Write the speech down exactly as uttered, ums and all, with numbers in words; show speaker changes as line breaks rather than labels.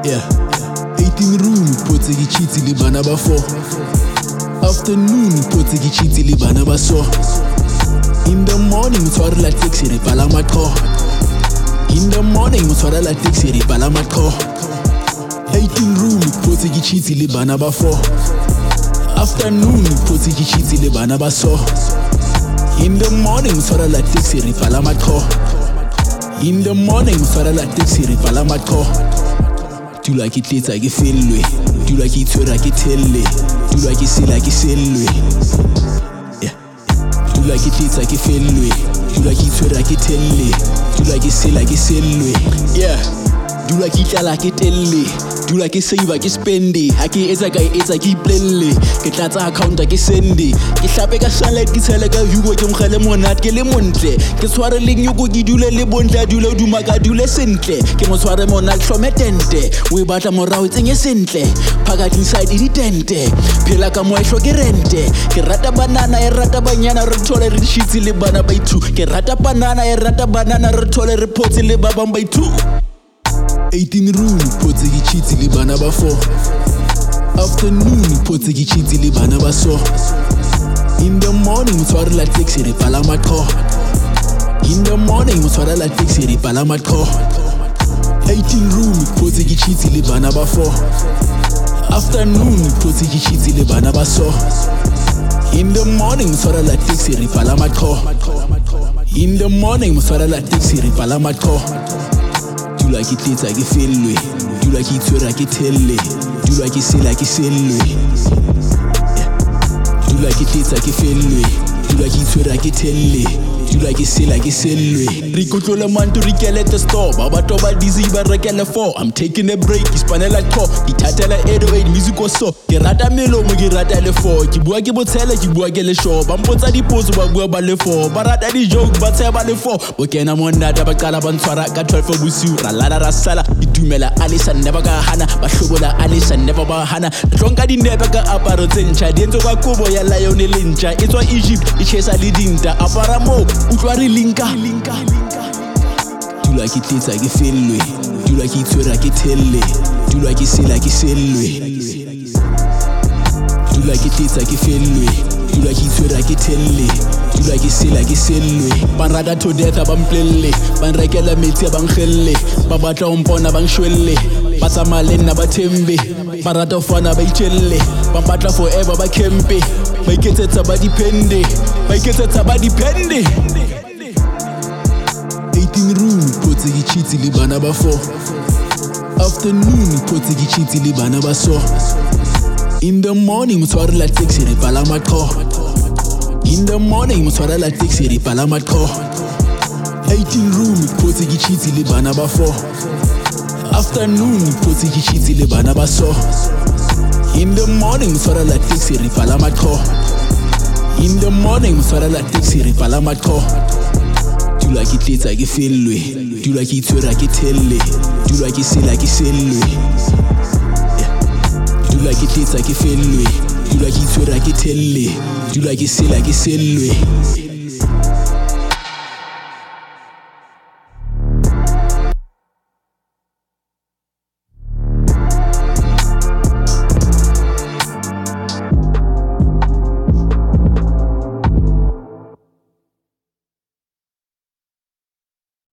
Yeah, eighteen room, potse ke cheats le bana ba four. Afternoon, potse ke cheats le bana ba so. In the morning, tshware la taxi re palama qho. In the morning, tshware la taxi re palama qho. eighteen room, potse ke cheats le bana ba four. Afternoon, potse ke cheats le bana ba so. In the morning, tshware la taxi re palama qho. In the morning, tshware la taxi re palama qho. Dula ke tletsa ke fellwe, dula ke itshwera ke thelle, dula ke sela ke sellwe. Yeah. Dula ke tletsa ke fellwe, dula ke itshwera ke thelle, dula ke sela ke sellwe. Yeah. Dula ke tlala ke telle, dula ke save ke spende, ha ke etsa ka etsa ke iplelle, ke tlatsa account ke sende, ke hlape ka salad ke tshela ka Hugo ke mkhale monat ke le montle, ke tshware le nyoko ke dule le bontle dule duma ka dule sentle, ke mo tshware monat hlome tente, o e batla morao tsenye sentle, phakathi inside di tente, phela ka mo e hloke rente, ke rata banana e rata banyana re thole re shitsi le bana ba itu, ke rata banana e rata banana re thole re photse le ba bang ba itu. eighteen room, potse ke cheats le bana ba four. Afternoon, potse ke cheats le bana ba so. In the morning, tshware la taxi re palama qho. In the morning, tshware la taxi re palama qho. eighteen room, potse ke cheats le bana ba four. Afternoon, potse ke cheats le bana ba so. In the morning, tshware la taxi re palama qho. In the morning, tshware la taxi re palama qho. Dula ke tletsa ke fellwe, dula ke itshwera ke thelle, dula ke sela ke sellwe. Yeah. Dula ke tletsa ke fellwe, dula ke itshwera ke thelle, dula ke sela ke sellwe. Re kotlola manto re kele the store, ba batho ba dizzy ba rekele four. I'm taking a break, ispanela qho, dithatela eight oh eight music o so. Ke rata melomo ke rata le four, ke bua ke botshele ke bua ke le show, ba mpotsa dipotso ba bua ba le four, ba rata di joke ba tsheba le four. Bo kena monata ba qala ba ntshwara ka twelve bosiu, ra lala ra sala itumela alisa never ka hana, ba hlobola alisa never ba hana, tlonka di nepe ka aparo tse ntjha, di entse ka kobo ya lion le ntjha, e tswa Egypt e chesa le dinta, apara mo utlwa re linka. Dula ke tletsa ke fellwe, dula ke itshwera ke thelle, dula ke sela ke sellwe. Dula ke tletsa ke fellwe, dula ke itshwera ke thelle, dula ke sela ke sellwe. Ba rata to death ba mplelle, ba rekela metsi ba ngelle, ba batla ho mpona ba ngshwelle, ba tsamale nna ba thembe, ba rata ho fana ba itjelle, ba batla forever ba kempe, ba iketsetsa ba dipende, ba iketsetsa ba dipende. eighteen room, potse ke cheats le bana ba four. Afternoon, potse ke cheats le bana ba so. In the morning, tshware la taxi re palama qho. In the morning, tshware la taxi re palama qho. eighteen room, potse ke cheats le bana ba four. Afternoon, potse ke cheats le bana ba so. In the morning, tshware la taxi re palama qho. In the morning, tshware la taxi re palama qho. Dula ke tletsa ke fellwe, dula ke itshwera ke thelle, dula ke sela ke sellwe. Yeah. Dula ke tletsa ke fellwe, dula ke itshwera ke thelle, dula ke sela ke sellwe.